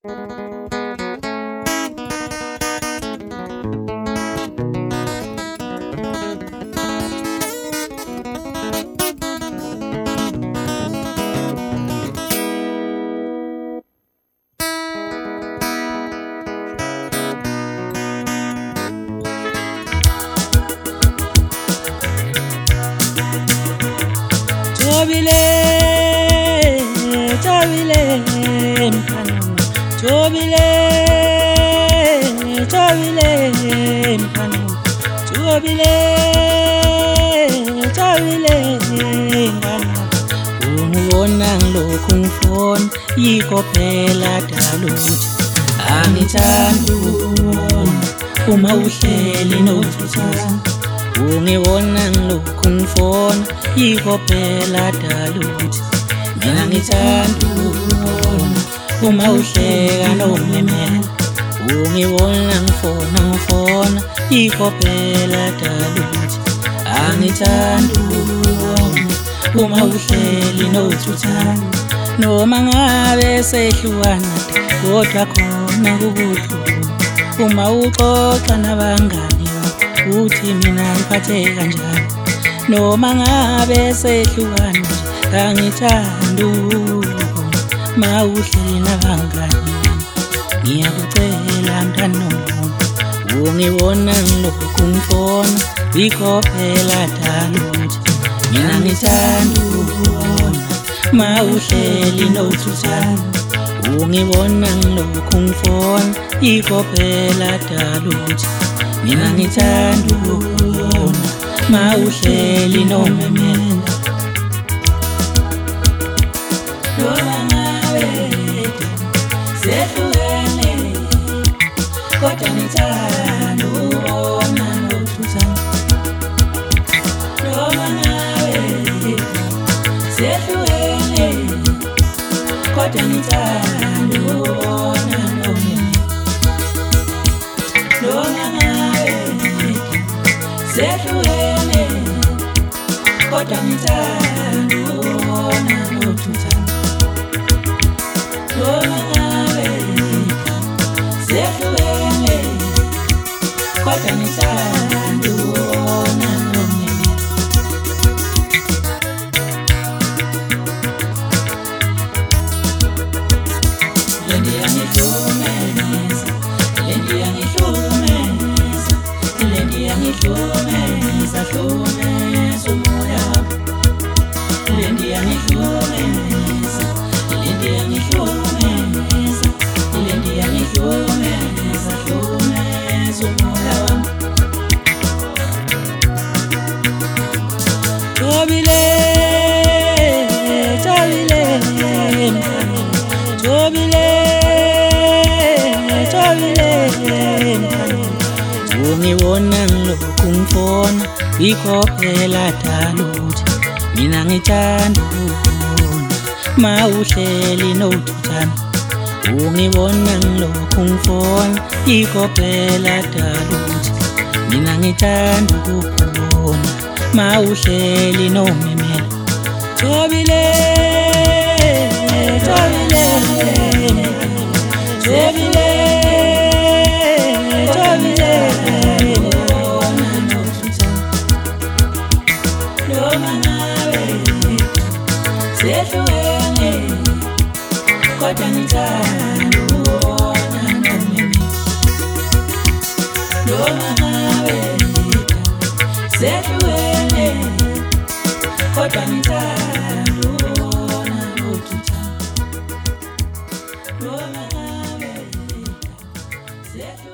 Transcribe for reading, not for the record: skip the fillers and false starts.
Ungibonang lokhu ngifona yikho phela daluthi angithandi uma uhleli nothuthana. Ungibonang lokhu ngifona yikho phela daluthi mina ngithanda uma uhleka nomemela. Ungibona ngifona yikho phela daluthi angithandi uma uhleli nothuthana. Noma ngabe sehlukana kodwa khona kubuhlungu uma uxoxa nabangani bakho uthi mina ngiphathe kanjani. Noma ngabe sehlukana angithandi ma uhleli nabangani. Ngiyakucela mntana nomuntu ungibona ngilokhu ngifona yikho phela daluthi mina ngithanda ma uhleli nothuthana. Ungibona ngilokhu ngifona yikho phela daluthi mina ngithanda ma uhleli nomemela. Noma ngabe sehlukene kodwa ngithanda ukubona nothuthana. Noma ngabe sehlukene kodwa ngithanda ukubona nomemela. Noma ngabe sehlukene kodwa ngithanda ukubona nothuthana. Noma ngabe sehlukene kodwa ngithanda ukubona nomemela. Lendi yangihlukumeza, lendi yangihlukumeza, lendi yangihlukumeza, hlukumeza umoya wami. Lendi yangihlukumeza, lendi yangihlukumeza, lendi yangihlukumeza, hlukumeza umoya wami. Jobile, jobile, jobile, jobile. Ungibona ngilokhu ngifona yikho phela daluthi mina ngithanda ukubona ma uhleli nothuthana. Ungibona ngilokhu ngifona yikho phela daluthi mina ngithanda ukubona ma uhleli nomemela. Jobile, jobile, jobile, jobile. Noma ngabe sehlukene kodwa ngithanda ukubona nomemela. Noma ngabe sehlukene kodwa ngithanda ukubona nothuthana. Noma ngabe sehlukene